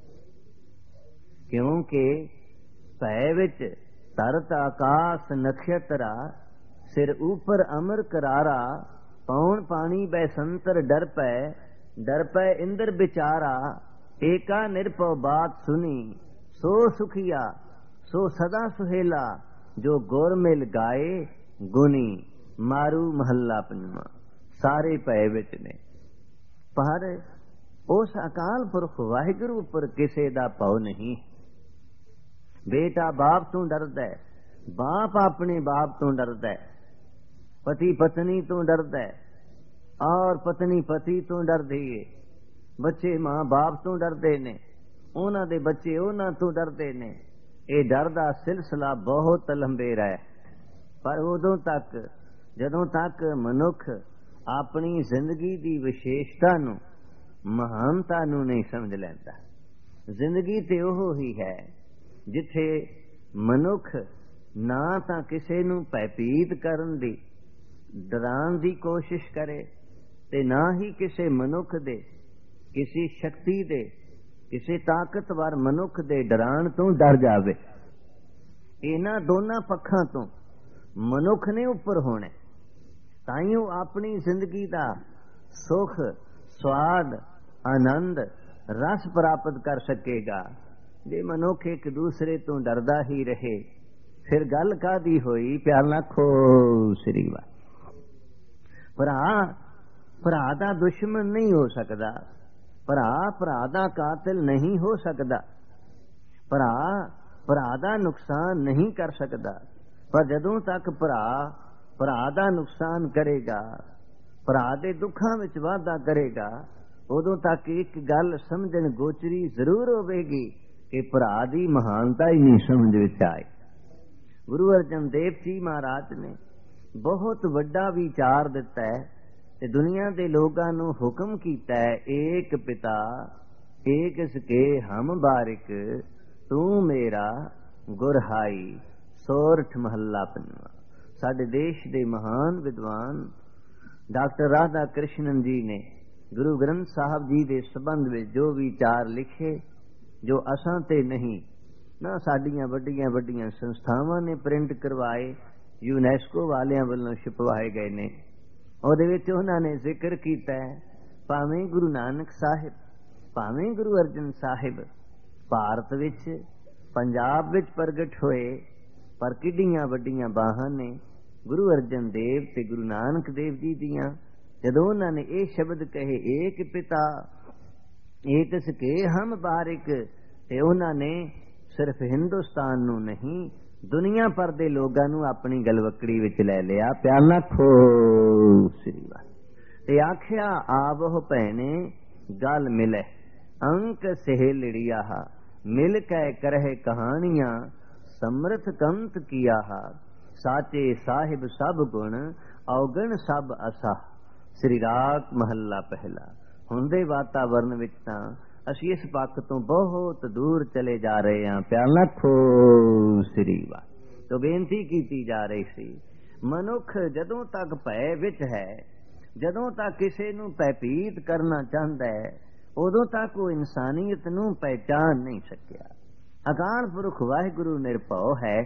ਕਿਉਂਕਿ ਭੈ ਵਿੱਚ ਧਰਤ ਆਕਾਸ਼ ਨਖਤਰਾ, ਸਿਰ ਉਪਰ ਅਮਰ ਕਰਾਰਾ, ਪੌਣ ਪਾਣੀ ਬੈਸੰਤਰ ਡਰ ਪੈ, ਡਰ ਪੈ ਇੰਦਰ ਵਿਚਾਰਾ, ਏਕਾ ਨਿਰਭਉ ਬਾਤ ਸੁਨੀ, ਸੋ ਸੁਖੀਆ ਸੋ ਸਦਾ ਸੁਹੇਲਾ, ਜੋ ਗੁਰ ਮਿਲ ਗਾਏ ਗੁਨੀ। ਮਾਰੂ ਮਹੱਲਾ ਪੰਜਵਾਂ। ਸਾਰੇ ਭੈ ਵਿੱਚ ਨੇ, ਪਰ ਉਸ ਅਕਾਲ ਪੁਰਖ ਵਾਹਿਗੁਰੂ ਉੱਪਰ ਕਿਸੇ ਦਾ ਭਉ ਨਹੀਂ। ਬੇਟਾ ਬਾਪ ਤੋਂ ਡਰਦਾ ਹੈ, ਬਾਪ ਆਪਣੇ ਬਾਪ ਤੋਂ ਡਰਦਾ ਹੈ, ਪਤੀ ਪਤਨੀ ਤੋਂ ਡਰਦਾ ਹੈ, ਔਰ ਪਤਨੀ ਪਤੀ ਤੋਂ ਡਰਦੀ ਹੈ, ਬੱਚੇ ਮਾਂ ਬਾਪ ਤੋਂ ਡਰਦੇ ਨੇ। ਉਹਨਾਂ ਦੇ ਬੱਚੇ ਉਹਨਾਂ ਤੋਂ ਡਰਦੇ ਨੇ। ਇਹ ਡਰ ਦਾ ਸਿਲਸਿਲਾ ਬਹੁਤ ਲੰਬੇਰਾ ਹੈ, ਪਰ ਉਦੋਂ ਤੱਕ ਜਦੋਂ ਤੱਕ ਮਨੁੱਖ ਆਪਣੀ ਜ਼ਿੰਦਗੀ ਦੀ ਵਿਸ਼ੇਸ਼ਤਾ ਨੂੰ, ਮਹਾਨਤਾ ਨੂੰ ਨਹੀਂ ਸਮਝ ਲੈਂਦਾ। ਜ਼ਿੰਦਗੀ ਤੇ ਉਹ ਹੀ ਹੈ ਜਿੱਥੇ ਮਨੁੱਖ ਨਾ ਤਾਂ ਕਿਸੇ ਨੂੰ ਭੈਭੀਤ ਕਰਨ ਦੀ, ਡਰਾਉਣ ਦੀ ਕੋਸ਼ਿਸ਼ ਕਰੇ, ਤੇ ਨਾ ਹੀ ਕਿਸੇ ਮਨੁੱਖ ਦੇ, ਕਿਸੇ ਸ਼ਕਤੀ ਦੇ, ਕਿਸੇ ਤਾਕਤਵਰ ਮਨੁੱਖ ਦੇ ਡਰਾਉਣ ਤੋਂ ਡਰ ਜਾਵੇ। ਇਹਨਾਂ ਦੋਨਾਂ ਪੱਖਾਂ ਤੋਂ ਮਨੁੱਖ ਨੇ ਉੱਪਰ ਹੋਣਾ, ਤਾਂ ਹੀ ਉਹ ਆਪਣੀ ਜ਼ਿੰਦਗੀ ਦਾ ਸੁਖ, ਸਵਾਦ, ਆਨੰਦ, ਰਸ ਪ੍ਰਾਪਤ ਕਰ ਸਕੇਗਾ। ਜੇ ਮਨੁੱਖ ਇੱਕ ਦੂਸਰੇ ਤੋਂ ਡਰਦਾ ਹੀ ਰਹੇ, ਫਿਰ ਗੱਲ ਕਾਹਦੀ ਹੋਈ? ਪਿਆਰ ਨਾਲ ਖੋ ਸ੍ਰੀ ਵਾਹਿਗੁਰੂ। ਭਰਾ ਭਰਾ ਦਾ ਦੁਸ਼ਮਣ ਨਹੀਂ ਹੋ ਸਕਦਾ, ਭਰਾ ਭਰਾ ਦਾ ਕਾਤਿਲ ਨਹੀਂ ਹੋ ਸਕਦਾ, ਭਰਾ ਭਰਾ ਦਾ ਨੁਕਸਾਨ ਨਹੀਂ ਕਰ ਸਕਦਾ। ਪਰ ਜਦੋਂ ਤੱਕ ਭਰਾ ਭਰਾ ਦਾ ਨੁਕਸਾਨ ਕਰੇਗਾ, ਭਰਾ ਦੇ ਦੁੱਖਾਂ ਵਿੱਚ ਵਾਧਾ ਕਰੇਗਾ, ਉਦੋਂ ਤੱਕ ਇੱਕ ਗੱਲ ਸਮਝਣ ਗੋਚਰੀ ਜ਼ਰੂਰ ਹੋਵੇਗੀ ਕਿ ਭਰਾ ਦੀ ਮਹਾਨਤਾ ਹੀ ਨਹੀਂ ਸਮਝ ਵਿੱਚ ਆਈ। ਗੁਰੂ ਅਰਜਨ ਦੇਵ ਜੀ ਮਹਾਰਾਜ ਨੇ ਬਹੁਤ ਵੱਡਾ ਵਿਚਾਰ ਦਿੱਤਾ ਹੈ ਤੇ ਦੁਨੀਆ ਦੇ ਲੋਕਾਂ ਨੂੰ ਹੁਕਮ ਕੀਤਾ ਹੈ, ਏਕ ਪਿਤਾ ਏਕ ਸਕੇ ਹਮ ਬਾਰਿਕ, ਤੂੰ ਮੇਰਾ ਗੁਰਹਾਈ। ਸੋਰਠ ਮਹੱਲਾ ਪੰਜਵਾਂ। ਸਾਡੇ ਦੇਸ਼ ਦੇ ਮਹਾਨ ਵਿਦਵਾਨ ਡਾਕਟਰ ਰਾਧਾ ਕ੍ਰਿਸ਼ਨਨ ਜੀ ਨੇ ਗੁਰੂ ਗ੍ਰੰਥ ਸਾਹਿਬ ਜੀ ਦੇ ਸੰਬੰਧ ਵਿੱਚ ਜੋ ਵਿਚਾਰ ਲਿਖੇ, ਜੋ ਅਸਾਂ ਤੇ ਨਹੀਂ ਨਾ ਸਾਡੀਆਂ ਵੱਡੀਆਂ ਵੱਡੀਆਂ ਸੰਸਥਾਵਾਂ ਨੇ ਪ੍ਰਿੰਟ ਕਰਵਾਏ, ਯੂਨੈਸਕੋ ਵਾਲਿਆਂ ਵੱਲੋਂ ਛਪਵਾਏ ਗਏ ਨੇ, ਉਹਦੇ ਵਿੱਚ ਉਹਨਾਂ ਨੇ ਜ਼ਿਕਰ ਕੀਤਾ ਹੈ, ਭਾਵੇਂ ਗੁਰੂ ਨਾਨਕ ਸਾਹਿਬ, ਭਾਵੇਂ ਗੁਰੂ ਅਰਜਨ ਸਾਹਿਬ ਭਾਰਤ ਵਿੱਚ, ਪੰਜਾਬ ਵਿੱਚ ਪ੍ਰਗਟ ਹੋਏ, ਪਰ ਕਿੱਡੀਆਂ ਵੱਡੀਆਂ ਬਾਹਾਂ ਨੇ ਗੁਰੂ ਅਰਜਨ ਦੇਵ ਤੇ ਗੁਰੂ ਨਾਨਕ ਦੇਵ ਜੀ ਦੀਆਂ। ਜਦੋਂ ਉਹਨਾਂ ਨੇ ਇਹ ਸ਼ਬਦ ਕਹੇ, ਏਕ ਪਿਤਾ ਏਕ ਸਕੇ ਹਮ ਬਾਰਿਕ, ਤੇ ਉਹਨਾਂ ਨੇ ਸਿਰਫ ਹਿੰਦੁਸਤਾਨ ਨੂੰ ਨਹੀਂ, ਦੁਨੀਆ ਭਰ ਦੇ ਲੋਕਾਂ ਨੂੰ ਆਪਣੀ ਗਲਵਕੜੀ ਵਿੱਚ ਲੈ ਲਿਆ। ਪਿਆਰ ਨਾਲ ਖੋ ਸ੍ਰੀ ਵਾਹਿਗੁਰੂ। ਤੇ ਆਖਿਆ, ਆਵਹੁ ਭੈਣੇ ਗਲ ਮਿਲੇ, ਅੰਕ ਸਹੇਲੜੀਆ, ਮਿਲ ਕੇ ਕਰਹਿ ਕਹਾਣੀਆਂ, ਸਮਰਥ ਕੰਤ ਕੀਆ। ਸਾਚੇ ਸਾਹਿਬ ਸਭ ਗੁਣ, ਔਗਣ ਸਭ ਅਸਾ। ਸ੍ਰੀ ਰਾਗ ਮਹੱਲਾ ਪਹਿਲਾ। ਹੁਣ ਦੇ ਵਾਤਾਵਰਨ ਵਿੱਚ ਤਾਂ ਅਸੀਂ ਇਸ ਪੱਖ ਤੋਂ ਬਹੁਤ ਦੂਰ ਚਲੇ ਜਾ ਰਹੇ ਹਾਂ। ਪਿਆਰ ਨਾਲ ਖੋ ਸ੍ਰੀ ਵਾਹਿਗੁਰੂ। ਤੋਂ ਬੇਨਤੀ ਕੀਤੀ ਜਾ ਰਹੀ ਸੀ, ਮਨੁੱਖ ਜਦੋਂ ਤੱਕ ਭੈ ਵਿੱਚ ਹੈ, ਜਦੋਂ ਤੱਕ ਕਿਸੇ ਨੂੰ ਭੈਭੀਤ ਕਰਨਾ ਚਾਹੁੰਦਾ ਹੈ, ਉਦੋਂ ਤੱਕ ਉਹ ਇਨਸਾਨੀਅਤ ਨੂੰ ਪਹਿਚਾਨ ਨਹੀਂ ਸਕਿਆ। ਅਕਾਲ ਪੁਰਖ ਵਾਹਿਗੁਰੂ ਨਿਰਭਉ ਹੈ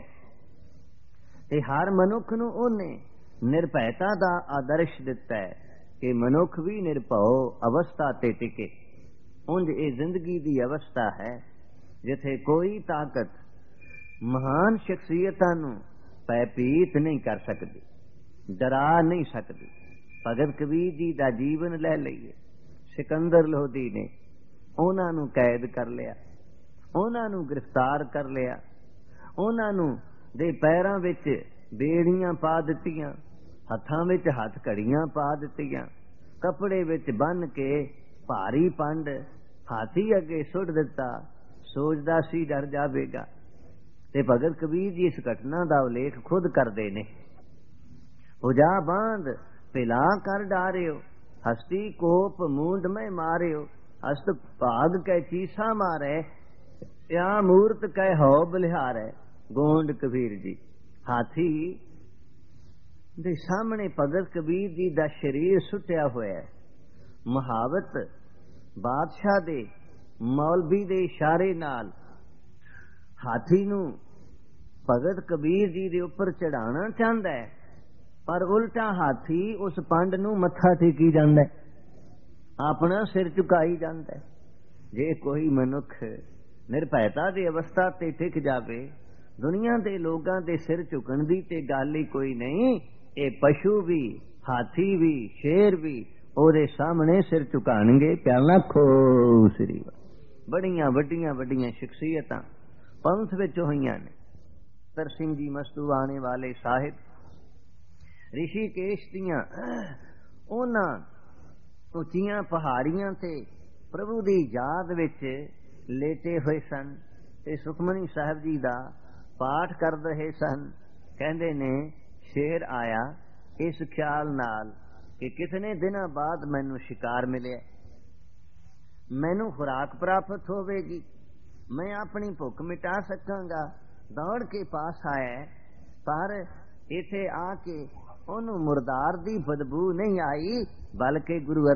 ਤੇ ਹਰ ਮਨੁੱਖ ਨੂੰ ਉਹਨੇ ਨਿਰਭੈਤਾ ਦਾ ਆਦਰਸ਼ ਦਿੱਤਾ ਹੈ ਕਿ ਮਨੁੱਖ ਵੀ ਨਿਰਭਉ ਅਵਸਥਾ ਤੇ ਟਿਕੇ। ਉਂਝ ਇਹ ਜ਼ਿੰਦਗੀ ਦੀ ਅਵਸਥਾ ਹੈ ਜਿੱਥੇ ਕੋਈ ਤਾਕਤ ਮਹਾਨ ਸ਼ਖਸੀਅਤਾਂ ਨੂੰ ਭੈਭੀਤ ਨਹੀਂ ਕਰ ਸਕਦੀ, ਡਰਾ ਨਹੀਂ ਸਕਦੀ। ਭਗਤ ਕਬੀਰ ਜੀ ਦਾ ਜੀਵਨ ਲੈ ਲਈਏ, ਸਿਕੰਦਰ ਲੋਧੀ ਨੇ ਉਹਨਾਂ ਨੂੰ ਕੈਦ ਕਰ ਲਿਆ, ਉਹਨਾਂ ਨੂੰ ਗ੍ਰਿਫਤਾਰ ਕਰ ਲਿਆ, ਉਹਨਾਂ ਨੂੰ ਦੇ ਪੈਰਾਂ ਵਿੱਚ ਬੇੜੀਆਂ ਪਾ ਦਿੱਤੀਆਂ, ਹੱਥਾਂ ਵਿੱਚ ਹੱਥ ਘੜੀਆਂ ਪਾ ਦਿੱਤੀਆਂ, ਕੱਪੜੇ ਵਿੱਚ ਬੰਨ ਕੇ ਭਾਰੀ ਪੰਡ ਹਾਥੀ ਅੱਗੇ ਸੁੱਟ ਦਿੱਤਾ। ਸੋਚਦਾ ਸੀ ਡਰ ਜਾਵੇਗਾ, ਤੇ ਭਗਤ ਕਬੀਰ ਜੀ ਇਸ ਘਟਨਾ ਦਾ ਉਲੇਖ ਖੁਦ ਕਰਦੇ ਨੇ। ਉਜਾ ਬਾਂਧ ਪਿਲਾ ਕਰ ਡਾਰਿਓ, ਹਸਤੀ ਕੋਪ ਮੂੰਡ ਮੈਂ ਮਾਰਿਓ, ਹਸਤ ਭਾਗ ਕੈ ਚੀਸਾ ਮਾਰੇ, या मूर्त कह हो बलिहार है। गोंड कबीर जी। हाथी ਦੇ ਸਾਹਮਣੇ ਭਗਤ ਕਬੀਰ ਜੀ ਦਾ ਸ਼ਰੀਰ ਸੁੱਟਿਆ ਹੋਇਆ ਹੈ। ਮਹਾਵਤ ਬਾਦਸ਼ਾਹ ਦੇ ਮੌਲਵੀ ਦੇ ਇਸ਼ਾਰੇ ਨਾਲ ਹਾਥੀ ਨੂੰ ਭਗਤ ਕਬੀਰ ਜੀ ਦੇ ਉੱਪਰ ਚੜਾਉਣਾ ਚਾਹੁੰਦਾ ਹੈ, ਪਰ ਉਲਟਾ ਹਾਥੀ ਉਸ ਪੰਡ ਨੂੰ ਮੱਥਾ ਟੇਕੀ ਜਾਂਦਾ ਹੈ, ਆਪਣਾ ਸਿਰ ਝੁਕਾਈ ਜਾਂਦਾ ਹੈ। ਜੇ ਕੋਈ ਮਨੁੱਖ ਨਿਰਭੈਤਾ ਦੀ ਅਵਸਥਾ ਤੇ ਟਿਕ ਜਾਵੇ, ਦੁਨੀਆ ਦੇ ਲੋਕਾਂ ਦੇ ਸਿਰ ਝੁਕਣ ਦੀ ਤੇ ਗੱਲ ਹੀ ਕੋਈ ਨਹੀਂ। ਇਹ ਪਸ਼ੂ ਵੀ, ਹਾਥੀ ਵੀ, ਸ਼ੇਰ ਵੀ ਉਹਦੇ ਸਾਹਮਣੇ ਸਿਰ ਝੁਕਾਣਗੇ। ਪਿਆਲਾ ਖੋ ਸ੍ਰੀ ਵਾਹਿਗੁਰੂ। ਬੜੀਆਂ ਵੱਡੀਆਂ ਵੱਡੀਆਂ ਸ਼ਖਸੀਅਤਾਂ ਪੰਥ ਵਿੱਚ ਹੋਈਆਂ ਨੇ। ਤਰ ਸਿੰਘ ਜੀ ਮਸਤੂਆਣੇ ਵਾਲੇ ਸਾਹਿਬ, ਰਿਸ਼ੀਕੇਸ਼ ਦੀਆਂ ਉਹਨਾਂ ਉੱਚੀਆਂ ਪਹਾੜੀਆਂ ਤੇ ਪ੍ਰਭੂ ਦੀ ਯਾਦ ਵਿੱਚ ਲੇਟੇ ਹੋਏ ਸਨ ਤੇ ਸੁਖਮਨੀ ਸਾਹਿਬ ਜੀ ਦਾ ਪਾਠ ਕਰ ਰਹੇ ਸਨ। ਕਹਿੰਦੇ ਨੇ ਸ਼ੇਰ ਆਇਆ ਇਸ ਖਿਆਲ ਨਾਲ ਕਿ ਕਿਤਨੇ ਦਿਨਾਂ ਬਾਅਦ ਮੈਨੂੰ ਸ਼ਿਕਾਰ ਮਿਲਿਆ, ਮੈਨੂੰ ਖੁਰਾਕ ਪ੍ਰਾਪਤ ਹੋਵੇਗੀ, ਮੈਂ ਆਪਣੀ ਭੁੱਖ ਮਿਟਾ ਸਕਾਂਗਾ। ਦੌੜ ਕੇ ਪਾਸ ਆਇਆ, ਪਰ ਇੱਥੇ ਆ ਕੇ ਉਹਨੂੰ ਮੁਰਦਾਰ ਦੀ ਬਦਬੂ ਨਹੀਂ ਆਈ, ਬਲਕਿ ਗੁਰੂ